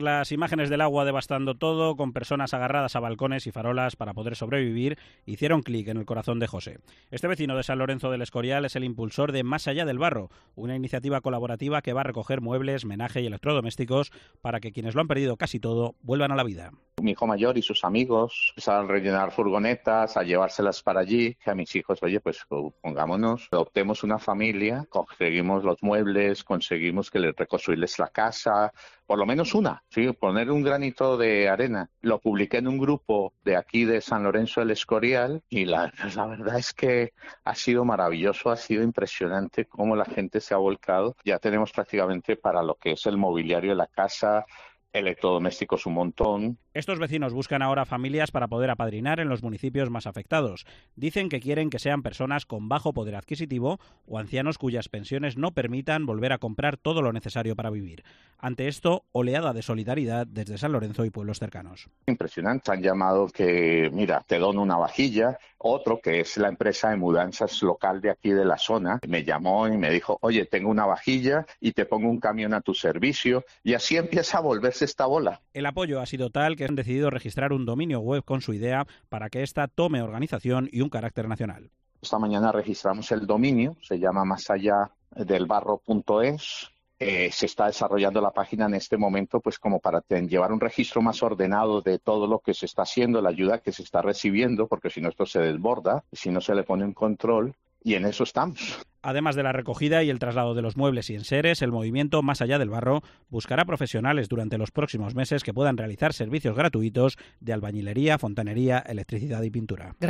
Las imágenes del agua devastando todo, con personas agarradas a balcones y farolas para poder sobrevivir, hicieron clic en el corazón de José. Este vecino de San Lorenzo del Escorial es el impulsor de Más allá del barro, una iniciativa colaborativa que va a recoger muebles, menaje y electrodomésticos para que quienes lo han perdido casi todo vuelvan a la vida. Mi hijo mayor y sus amigos empezaron a rellenar furgonetas, a llevárselas para allí, que a mis hijos, oye, pues pongámonos, adoptemos una familia, conseguimos los muebles, conseguimos que les reconstruirles la casa, por lo menos una, ¿sí? Poner un granito de arena. Lo publiqué en un grupo de aquí de San Lorenzo del Escorial y la verdad es que ha sido maravilloso, ha sido impresionante cómo la gente se ha volcado. Ya tenemos prácticamente para lo que es el mobiliario de la casa, electrodomésticos un montón. Estos vecinos buscan ahora familias para poder apadrinar en los municipios más afectados. Dicen que quieren que sean personas con bajo poder adquisitivo o ancianos cuyas pensiones no permitan volver a comprar todo lo necesario para vivir. Ante esto, oleada de solidaridad desde San Lorenzo y pueblos cercanos. Impresionante. Han llamado que, mira, te dono una vajilla. Otro, que es la empresa de mudanzas local de aquí de la zona, me llamó y me dijo, oye, tengo una vajilla y te pongo un camión a tu servicio. Y así empieza a volverse esta bola. El apoyo ha sido tal que han decidido registrar un dominio web con su idea para que ésta tome organización y un carácter nacional. Esta mañana registramos el dominio, se llama másalladelbarro.es. Se está desarrollando la página en este momento pues como para llevar un registro más ordenado de todo lo que se está haciendo, la ayuda que se está recibiendo, porque si no esto se desborda, si no se le pone un control, y en eso estamos. Además de la recogida y el traslado de los muebles y enseres, el movimiento Más allá del barro buscará profesionales durante los próximos meses que puedan realizar servicios gratuitos de albañilería, fontanería, electricidad y pintura.